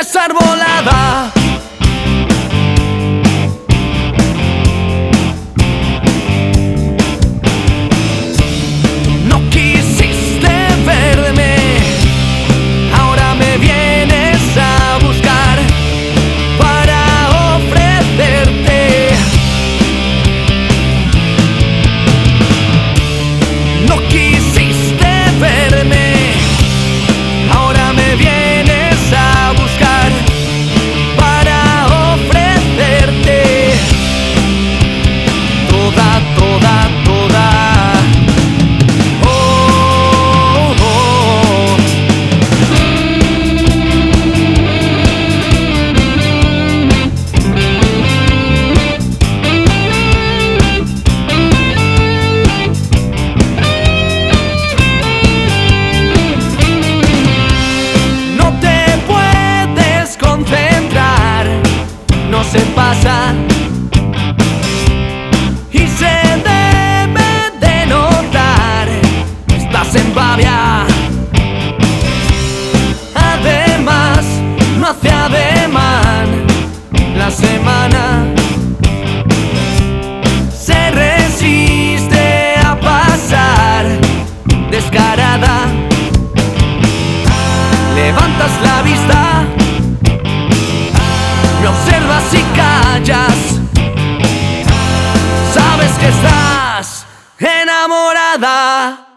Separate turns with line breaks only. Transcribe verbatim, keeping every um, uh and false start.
desarbolada. No quisiste verme, ahora me vienes a buscar para ofrecerte. No quisiste verme, ahora me vienes a buscar para ofrecerte toda, toda, toda. Oh, oh. No te puedes concentrar, no se pasa y se debe de notar. Estás en babia, además no hace ademán. La semana se resiste a pasar descarada. Levantas la vista, me observas y callas. Sabes que estás enamorada.